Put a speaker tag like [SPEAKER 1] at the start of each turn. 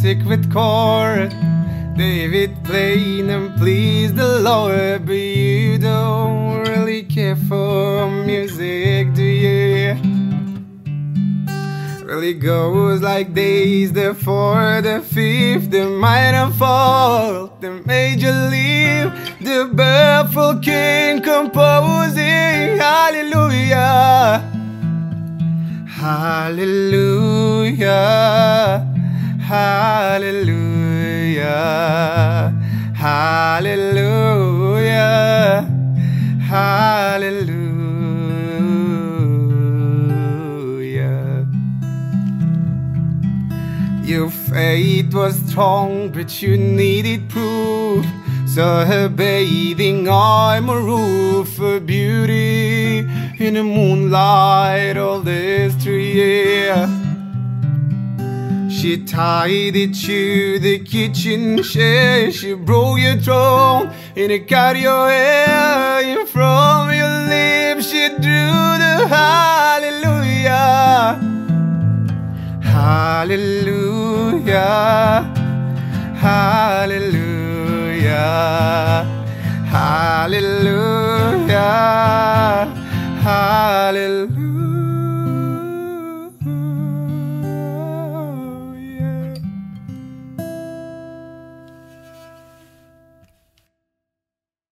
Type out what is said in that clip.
[SPEAKER 1] music with chord. David playing and please the Lord, but you don't really care for music, do you? Really goes like days, the fourth, the fifth, the minor fall, the major leave, the baffled king composing. Hallelujah, hallelujah, hallelujah, hallelujah, hallelujah. Your faith was strong, but you needed proof. So her bathing on a roof, her beauty in the moonlight, all this year. She tied it to the kitchen chair. She broke your throne and it cut your hair. And from your lips she drew the hallelujah, hallelujah, hallelujah, hallelujah.